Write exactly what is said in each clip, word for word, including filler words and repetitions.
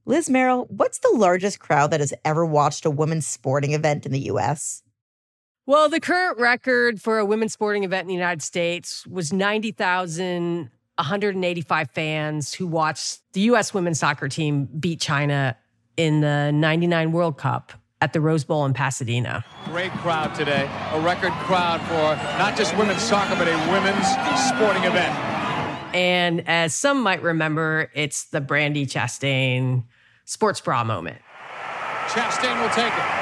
Liz Merrill, what's the largest crowd that has ever watched a women's sporting event in the U S? Well, the current record for a women's sporting event in the United States was ninety thousand one hundred eighty-five fans who watched the U S women's soccer team beat China in the ninety-nine World Cup at the Rose Bowl in Pasadena. Great crowd today. A record crowd for not just women's soccer, but a women's sporting event. And as some might remember, it's the Brandi Chastain sports bra moment. Chastain will take it.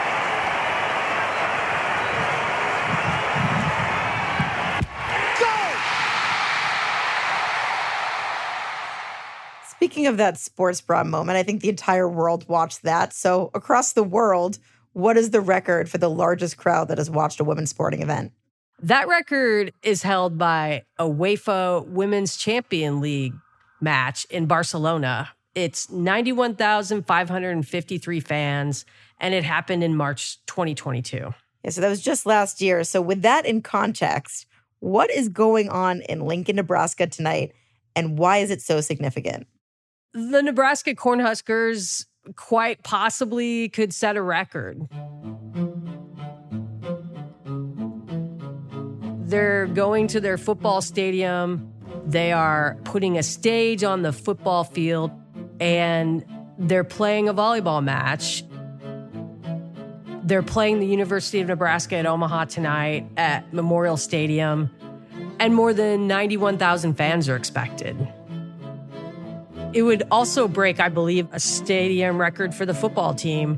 Speaking of that sports bra moment, I think the entire world watched that. So across the world, what is the record for the largest crowd that has watched a women's sporting event? That record is held by a UEFA Women's Champion League match in Barcelona. It's ninety-one thousand five hundred fifty-three fans, and it happened in March twenty twenty-two. Yeah, so that was just last year. So with that in context, what is going on in Lincoln, Nebraska tonight, and why is it so significant? The Nebraska Cornhuskers quite possibly could set a record. They're going to their football stadium. They are putting a stage on the football field, and they're playing a volleyball match. They're playing the University of Nebraska at Omaha tonight at Memorial Stadium, and more than ninety-one thousand fans are expected. It would also break, I believe, a stadium record for the football team.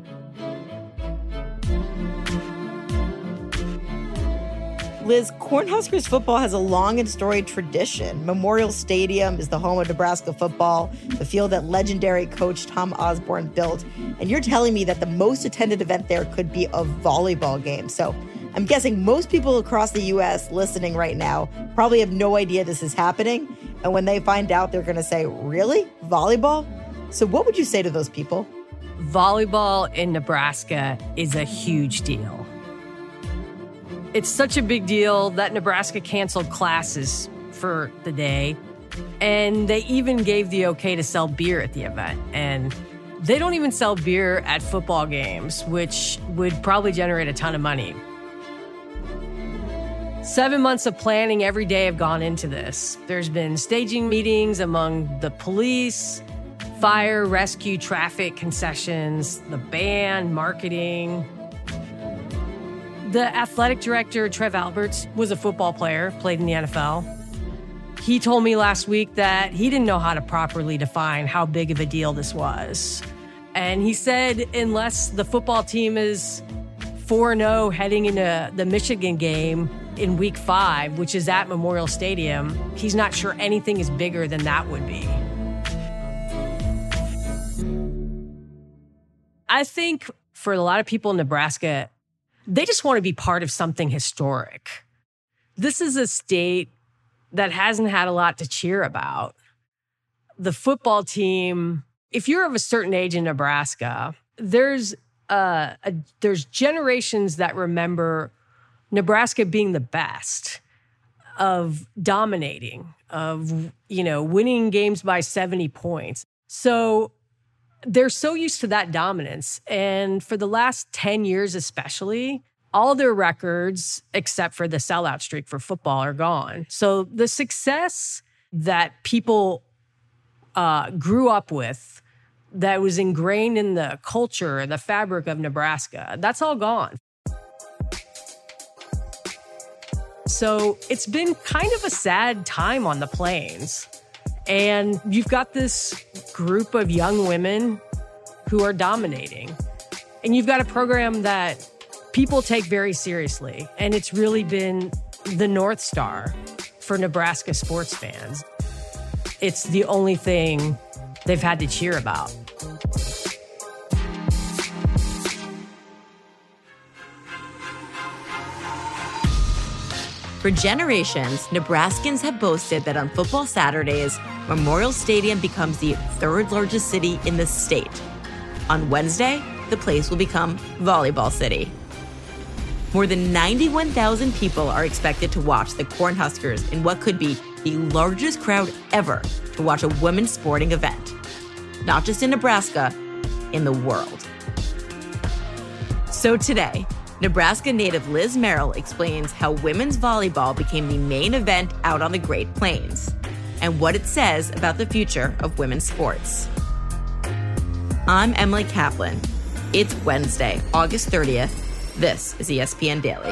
Liz, Cornhuskers football has a long and storied tradition. Memorial Stadium is the home of Nebraska football, the field that legendary coach Tom Osborne built. And you're telling me that the most attended event there could be a volleyball game. So I'm guessing most people across the U S listening right now probably have no idea this is happening. And when they find out, they're going to say, really? Volleyball? So what would you say to those people? Volleyball in Nebraska is a huge deal. It's such a big deal that Nebraska canceled classes for the day, and they even gave the okay to sell beer at the event. And they don't even sell beer at football games, which would probably generate a ton of money. Seven months of planning every day have gone into this. There's been staging meetings among the police, fire, rescue, traffic, concessions, the band, marketing. The athletic director, Trev Alberts, was a football player, played in the N F L. He told me last week that he didn't know how to properly define how big of a deal this was. And he said unless the football team is four and oh heading into the Michigan game in week five, which is at Memorial Stadium, he's not sure anything is bigger than that would be. I think for a lot of people in Nebraska, they just want to be part of something historic. This is a state that hasn't had a lot to cheer about. The football team, if you're of a certain age in Nebraska, there's uh, a, there's generations that remember Nebraska being the best, of dominating, of, you know, winning games by seventy points. So they're so used to that dominance. And for the last ten years especially, all their records, except for the sellout streak for football, are gone. So the success that people uh, grew up with, that was ingrained in the culture, the fabric of Nebraska, that's all gone. So it's been kind of a sad time on the plains. And you've got this group of young women who are dominating. And you've got a program that people take very seriously. And it's really been the North Star for Nebraska sports fans. It's the only thing they've had to cheer about. For generations, Nebraskans have boasted that on football Saturdays, Memorial Stadium becomes the third largest city in the state. On Wednesday, the place will become Volleyball City. More than ninety-one thousand people are expected to watch the Cornhuskers in what could be the largest crowd ever to watch a women's sporting event. Not just in Nebraska, in the world. So today, Nebraska native Liz Merrill explains how women's volleyball became the main event out on the Great Plains and what it says about the future of women's sports. I'm Emily Kaplan. It's Wednesday, August thirtieth. This is E S P N Daily.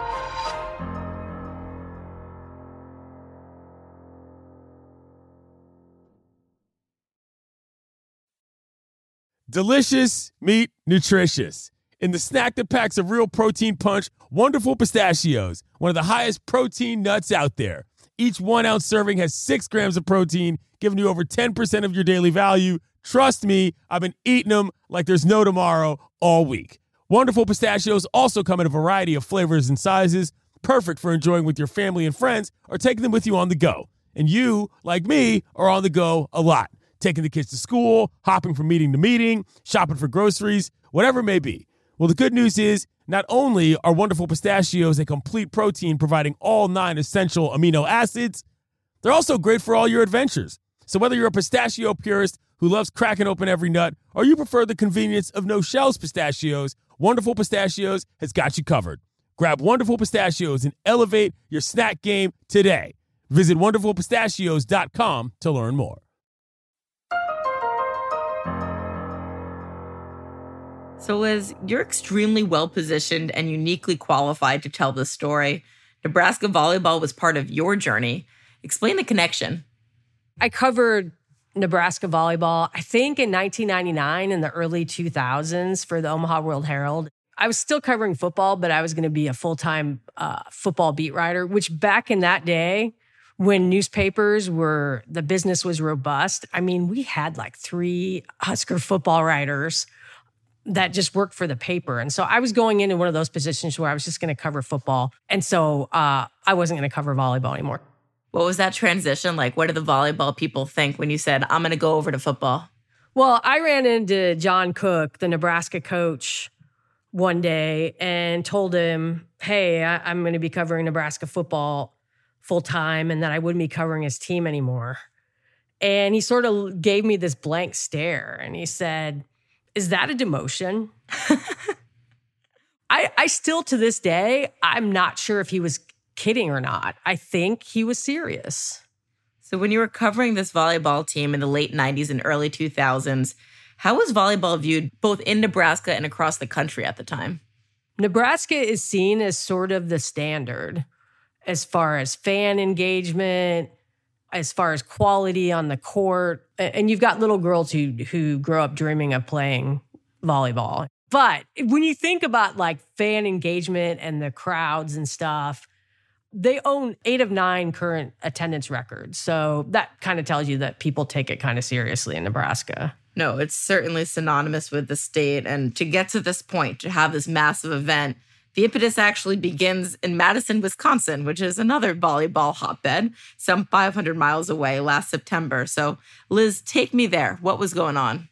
Delicious, meat, nutritious. In the snack that packs a real protein punch, Wonderful Pistachios, one of the highest protein nuts out there. Each one-ounce serving has six grams of protein, giving you over ten percent of your daily value. Trust me, I've been eating them like there's no tomorrow all week. Wonderful Pistachios also come in a variety of flavors and sizes, perfect for enjoying with your family and friends or taking them with you on the go. And you, like me, are on the go a lot. Taking the kids to school, hopping from meeting to meeting, shopping for groceries, whatever it may be. Well, the good news is not only are Wonderful Pistachios a complete protein providing all nine essential amino acids, they're also great for all your adventures. So whether you're a pistachio purist who loves cracking open every nut or you prefer the convenience of no-shells pistachios, Wonderful Pistachios has got you covered. Grab Wonderful Pistachios and elevate your snack game today. Visit wonderful pistachios dot com to learn more. So Liz, you're extremely well-positioned and uniquely qualified to tell this story. Nebraska volleyball was part of your journey. Explain the connection. I covered Nebraska volleyball, I think in nineteen ninety-nine, in the early two thousands for the Omaha World Herald. I was still covering football, but I was going to be a full-time uh, football beat writer, which back in that day, when newspapers were, the business was robust, I mean, we had like three Husker football writers that just worked for the paper. And so I was going into one of those positions where I was just going to cover football. And so uh, I wasn't going to cover volleyball anymore. What was that transition like? What did the volleyball people think when you said, I'm going to go over to football? Well, I ran into John Cook, the Nebraska coach, one day and told him, hey, I- I'm going to be covering Nebraska football full time and that I wouldn't be covering his team anymore. And he sort of gave me this blank stare and he said, is that a demotion? I, I still, to this day, I'm not sure if he was kidding or not. I think he was serious. So when you were covering this volleyball team in the late nineties and early two thousands, how was volleyball viewed both in Nebraska and across the country at the time? Nebraska is seen as sort of the standard as far as fan engagement, as far as quality on the court. And you've got little girls who who grow up dreaming of playing volleyball. But when you think about like fan engagement and the crowds and stuff, they own eight of nine current attendance records. So that kind of tells you that people take it kind of seriously in Nebraska. No, it's certainly synonymous with the state. And to get to this point, to have this massive event, the impetus actually begins in Madison, Wisconsin, which is another volleyball hotbed, some five hundred miles away last September. So, Liz, take me there. What was going on?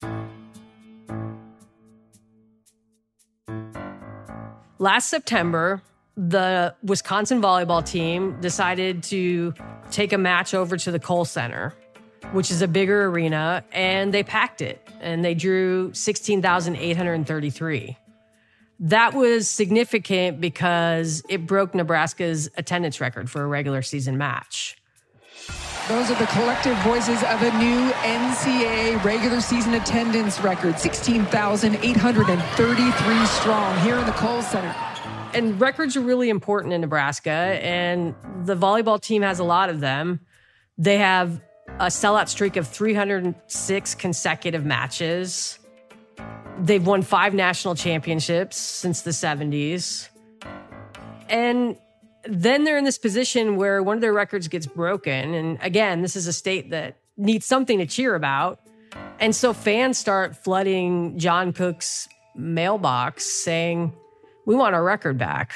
Last September, the Wisconsin volleyball team decided to take a match over to the Kohl Center, which is a bigger arena, and they packed it, and they drew sixteen thousand eight hundred thirty-three. That was significant because it broke Nebraska's attendance record for a regular season match. Those are the collective voices of a new N C A A regular season attendance record, sixteen thousand eight hundred thirty-three strong here in the Kohl Center. And records are really important in Nebraska, and the volleyball team has a lot of them. They have a sellout streak of three hundred six consecutive matches. They've won five national championships since the seventies. And then they're in this position where one of their records gets broken. And again, this is a state that needs something to cheer about. And so fans start flooding John Cook's mailbox saying, we want our record back.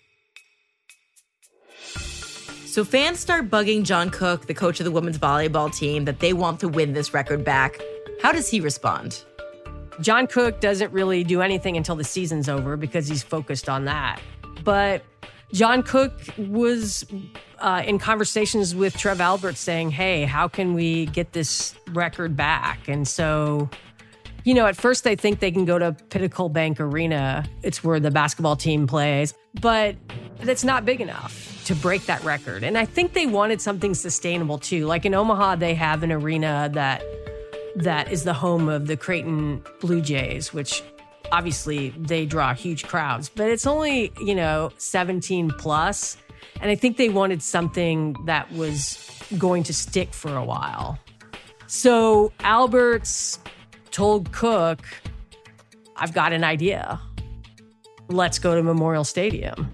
So fans start bugging John Cook, the coach of the women's volleyball team, that they want to win this record back. How does he respond? John Cook doesn't really do anything until the season's over because he's focused on that. But John Cook was uh, in conversations with Trev Alberts saying, hey, how can we get this record back? And so You know, at first they think they can go to Pinnacle Bank Arena. It's where the basketball team plays, but that's not big enough to break that record. And I think they wanted something sustainable too. Like in Omaha, they have an arena that that is the home of the Creighton Blue Jays, which obviously they draw huge crowds, but it's only, you know, seventeen plus. And I think they wanted something that was going to stick for a while. So Alberts told Cook, I've got an idea. Let's go to Memorial Stadium.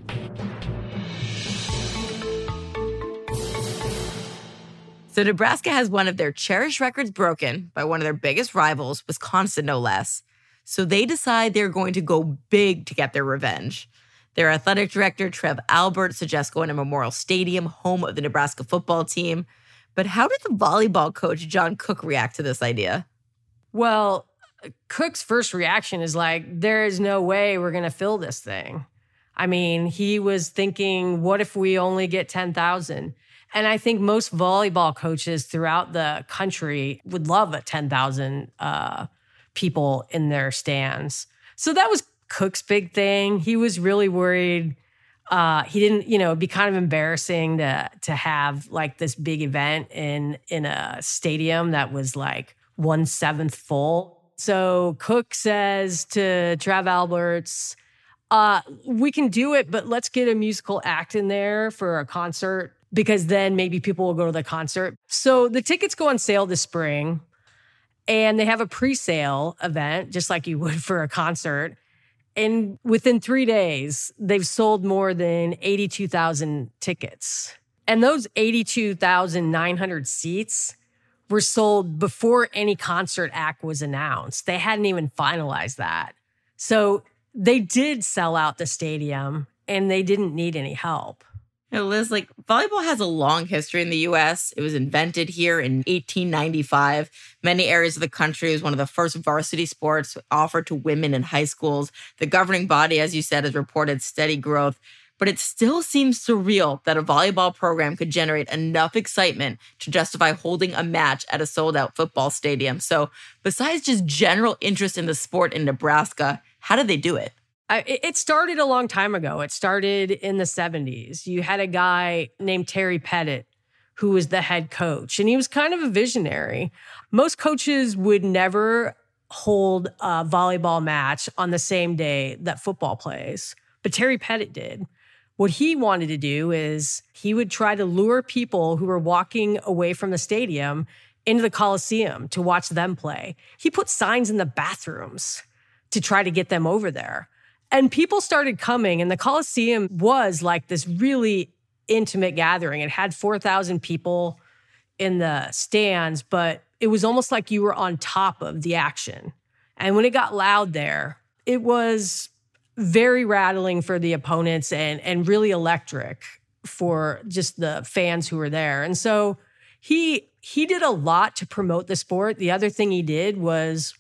So Nebraska has one of their cherished records broken by one of their biggest rivals, Wisconsin, no less. So they decide they're going to go big to get their revenge. Their athletic director, Trev Albert, suggests going to Memorial Stadium, home of the Nebraska football team. But how did the volleyball coach, John Cook, react to this idea? Well, Cook's first reaction is like, there is no way we're going to fill this thing. I mean, he was thinking, what if we only get ten thousand? And I think most volleyball coaches throughout the country would love a ten thousand uh, people in their stands. So that was Cook's big thing. He was really worried. Uh, he didn't, you know, it'd be kind of embarrassing to to have like this big event in in a stadium that was like one seventh full. So Cook says to Trev Alberts, uh, we can do it, but let's get a musical act in there for a concert, because then maybe people will go to the concert. So the tickets go on sale this spring, and they have a pre-sale event, just like you would for a concert. And within three days, they've sold more than eighty-two thousand tickets. And those eighty-two thousand nine hundred seats were sold before any concert act was announced. They hadn't even finalized that. So they did sell out the stadium, and they didn't need any help. You know, Liz, like, volleyball has a long history in the U S. It was invented here in eighteen ninety-five. Many areas of the country, it was one of the first varsity sports offered to women in high schools. The governing body, as you said, has reported steady growth. But it still seems surreal that a volleyball program could generate enough excitement to justify holding a match at a sold-out football stadium. So besides just general interest in the sport in Nebraska, how did they do it? It started a long time ago. It started in the seventies. You had a guy named Terry Pettit who was the head coach, and he was kind of a visionary. Most coaches would never hold a volleyball match on the same day that football plays, but Terry Pettit did. What he wanted to do is he would try to lure people who were walking away from the stadium into the Coliseum to watch them play. He put signs in the bathrooms to try to get them over there. And people started coming, and the Coliseum was like this really intimate gathering. It had four thousand people in the stands, but it was almost like you were on top of the action. And when it got loud there, it was very rattling for the opponents and, and really electric for just the fans who were there. And so he he did a lot to promote the sport. The other thing he did was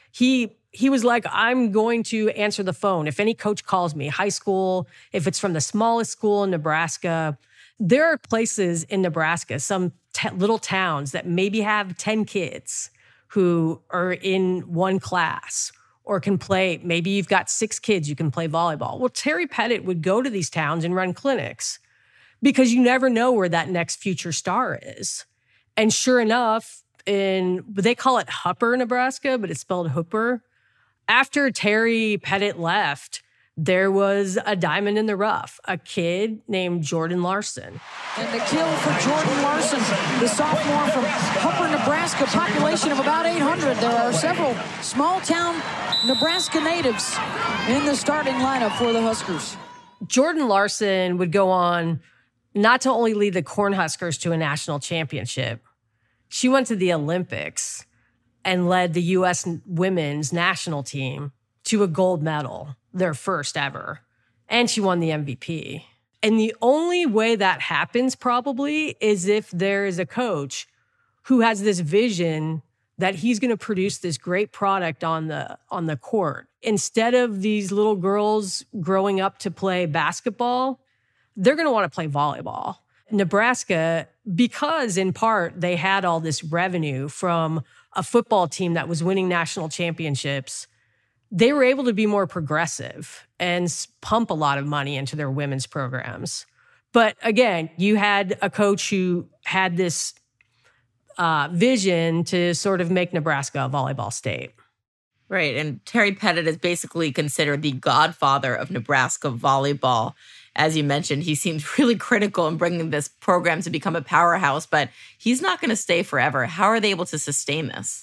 he he was like, I'm going to answer the phone. If any coach calls me, high school, if it's from the smallest school in Nebraska, there are places in Nebraska, some t- little towns that maybe have ten kids who are in one class or can play. Maybe you've got six kids, you can play volleyball. Well, Terry Pettit would go to these towns and run clinics because you never know where that next future star is. And sure enough, in they call it Hupper, Nebraska, but it's spelled Hooper. After Terry Pettit left, there was a diamond in the rough, a kid named Jordan Larson. And the kill for Jordan Larson, the sophomore from Hooper, Nebraska, population of about eight hundred. There are several small-town Nebraska natives in the starting lineup for the Huskers. Jordan Larson would go on not to only lead the Cornhuskers to a national championship, she went to the Olympics and led the U S women's national team to a gold medal, their first ever. And she won the M V P. And the only way that happens probably is if there is a coach who has this vision that he's going to produce this great product on the on the court. Instead of these little girls growing up to play basketball, they're going to want to play volleyball. Nebraska, because in part they had all this revenue from a football team that was winning national championships, they were able to be more progressive and pump a lot of money into their women's programs. But again, you had a coach who had this uh, vision to sort of make Nebraska a volleyball state. Right, and Terry Pettit is basically considered the godfather of Nebraska volleyball. As you mentioned, he seems really critical in bringing this program to become a powerhouse, but he's not going to stay forever. How are they able to sustain this?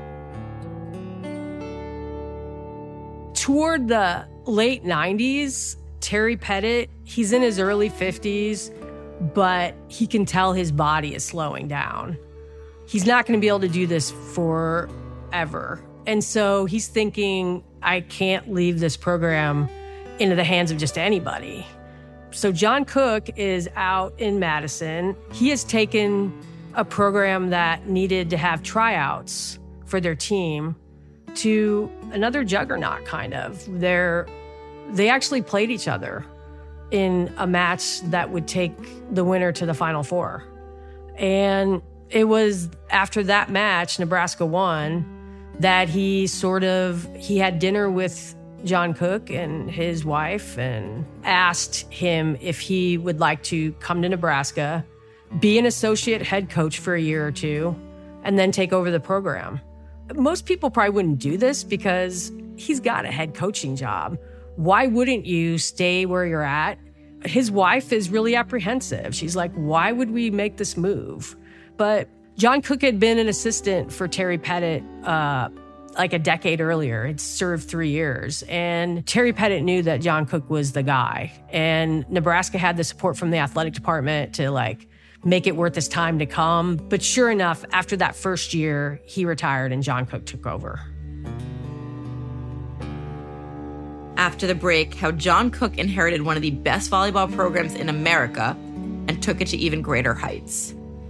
Toward the late nineties, Terry Pettit, he's in his early fifties, but he can tell his body is slowing down. He's not going to be able to do this forever. And so he's thinking, I can't leave this program into the hands of just anybody. So John Cook is out in Madison. He has taken a program that needed to have tryouts for their team to another juggernaut, kind of. They're, they actually played each other in a match that would take the winner to the Final Four. And it was after that match, Nebraska won, that he sort of, he had dinner with John Cook and his wife and asked him if he would like to come to Nebraska, be an associate head coach for a year or two, and then take over the program. Most people probably wouldn't do this because he's got a head coaching job. Why wouldn't you stay where you're at? His wife is really apprehensive. She's like, why would we make this move? But John Cook had been an assistant for Terry Pettit uh, like a decade earlier. He'd served three years. And Terry Pettit knew that John Cook was the guy. And Nebraska had the support from the athletic department to like make it worth his time to come. But sure enough, after that first year, he retired and John Cook took over. After the break, how John Cook inherited one of the best volleyball programs in America and took it to even greater heights.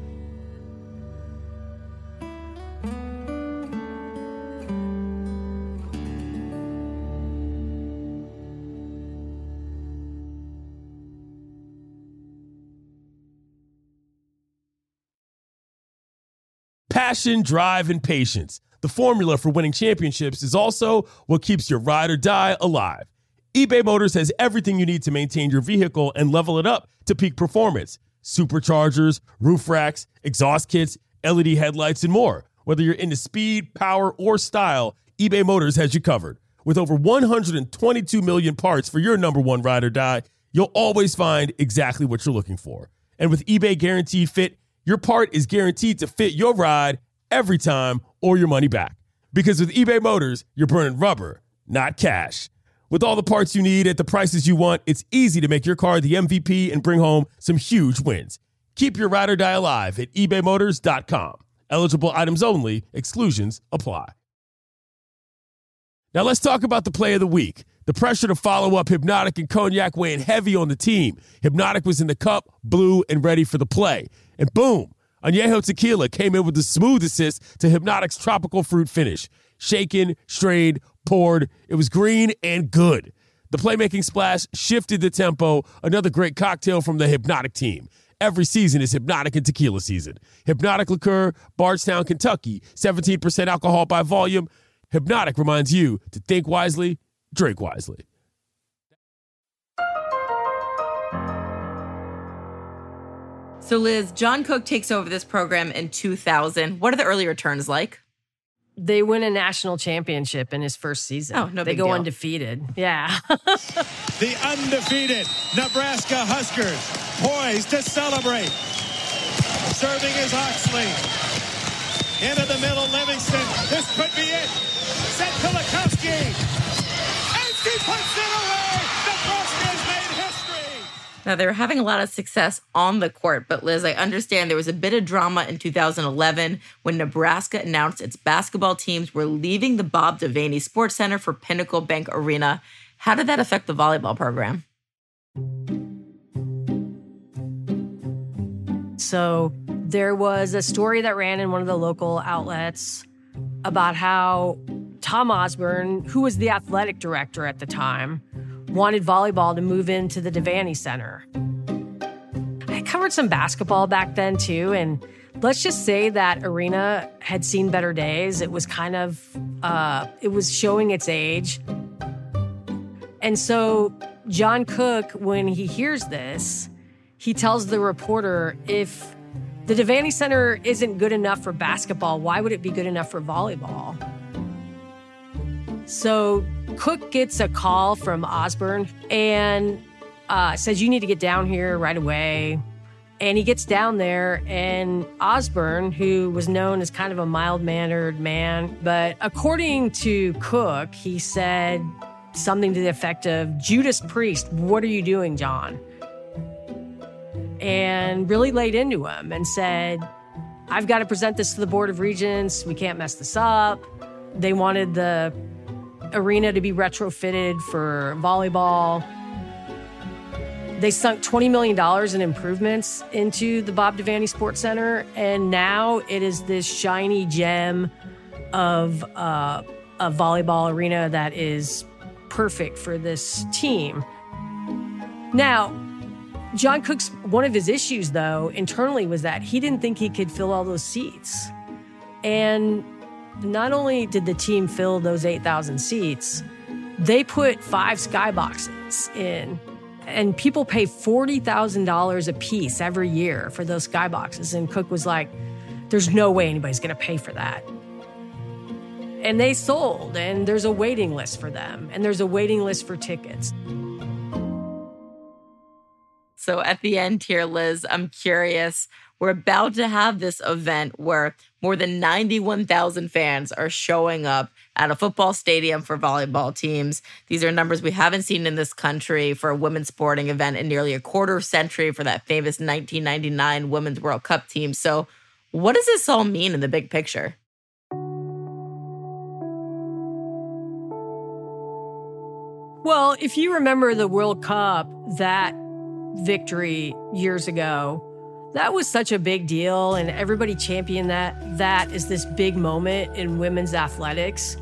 Passion, drive, and patience. The formula for winning championships is also what keeps your ride or die alive. eBay Motors has everything you need to maintain your vehicle and level it up to peak performance. Superchargers, roof racks, exhaust kits, L E D headlights, and more. Whether you're into speed, power, or style, eBay Motors has you covered. With over one hundred twenty-two million parts for your number one ride or die, you'll always find exactly what you're looking for. And with eBay Guaranteed Fit, your part is guaranteed to fit your ride every time or your money back. Because with eBay Motors, you're burning rubber, not cash. With all the parts you need at the prices you want, it's easy to make your car the M V P and bring home some huge wins. Keep your ride or die alive at ebay motors dot com. Eligible items only. Exclusions apply. Now let's talk about the play of the week. The pressure to follow up Hypnotic and Cognac weighing heavy on the team. Hypnotic was in the cup, blue, and ready for the play. And boom, Añejo Tequila came in with the smooth assist to Hypnotic's tropical fruit finish. Shaken, strained, poured. It was green and good. The playmaking splash shifted the tempo. Another great cocktail from the Hypnotic team. Every season is Hypnotic and Tequila season. Hypnotic Liqueur, Bardstown, Kentucky, seventeen percent alcohol by volume. Hypnotic reminds you to think wisely, drink wisely. So Liz, John Cook takes over this program in two thousand. What are the early returns like? They win a national championship in his first season. Oh, no They big go deal. undefeated. Yeah. The undefeated Nebraska Huskers poised to celebrate. Serving is Oxley. Into the middle, Livingston. This could be it. Set Kulikowski. And she puts it away. Nebraska has made history. Now, they were having a lot of success on the court, but Liz, I understand there was a bit of drama in two thousand eleven when Nebraska announced its basketball teams were leaving the Bob Devaney Sports Center for Pinnacle Bank Arena. How did that affect the volleyball program? So there was a story that ran in one of the local outlets about how Tom Osborne, who was the athletic director at the time, wanted volleyball to move into the Devaney Center. I covered some basketball back then too, and let's just say that arena had seen better days. It was kind of, uh, it was showing its age. And so John Cook, when he hears this, he tells the reporter, if the Devaney Center isn't good enough for basketball, why would it be good enough for volleyball? So Cook gets a call from Osborne and uh, says, you need to get down here right away. And he gets down there, and Osborne, who was known as kind of a mild-mannered man, but according to Cook, he said something to the effect of, Judas Priest, what are you doing, John? And really laid into him and said, I've got to present this to the Board of Regents. We can't mess this up. They wanted the arena to be retrofitted for volleyball. They sunk twenty million dollars in improvements into the Bob Devaney Sports Center, and now it is this shiny gem of uh, a volleyball arena that is perfect for this team. Now, John Cook's, one of his issues, though, internally was that he didn't think he could fill all those seats. And not only did the team fill those eight thousand seats, they put five skyboxes in. And people pay forty thousand dollars a piece every year for those skyboxes. And Cook was like, there's no way anybody's going to pay for that. And they sold, and there's a waiting list for them, and there's a waiting list for tickets. So at the end here, Liz, I'm curious. We're about to have this event where more than ninety-one thousand fans are showing up at a football stadium for volleyball teams. These are numbers we haven't seen in this country for a women's sporting event in nearly a quarter century for that famous nineteen ninety-nine Women's World Cup team. So what does this all mean in the big picture? Well, if you remember the World Cup, that victory years ago, that was such a big deal, and everybody championed that. That is this big moment in women's athletics.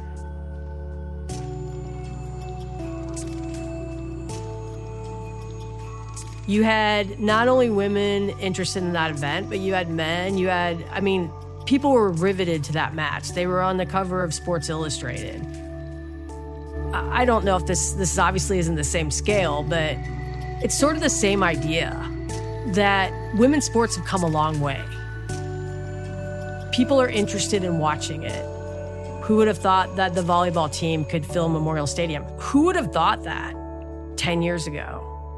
You had not only women interested in that event, but you had men. You had, I mean, people were riveted to that match. They were on the cover of Sports Illustrated. I don't know if this, this obviously isn't the same scale, but it's sort of the same idea that women's sports have come a long way. People are interested in watching it. Who would have thought that the volleyball team could fill Memorial Stadium? Who would have thought that ten years ago?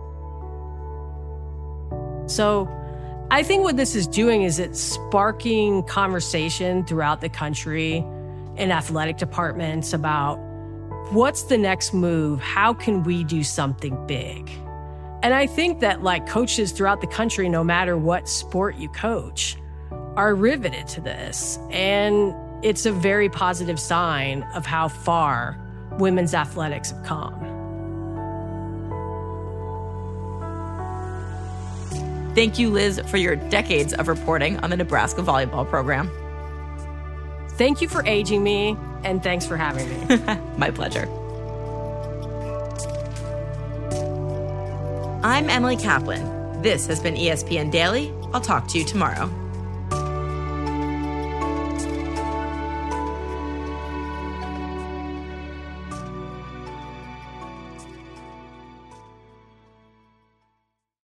So I think what this is doing is it's sparking conversation throughout the country in athletic departments about what's the next move? How can we do something big? And I think that like coaches throughout the country, no matter what sport you coach, are riveted to this. And it's a very positive sign of how far women's athletics have come. Thank you, Liz, for your decades of reporting on the Nebraska volleyball program. Thank you for aging me, and thanks for having me. My pleasure. I'm Emily Kaplan. This has been E S P N Daily. I'll talk to you tomorrow.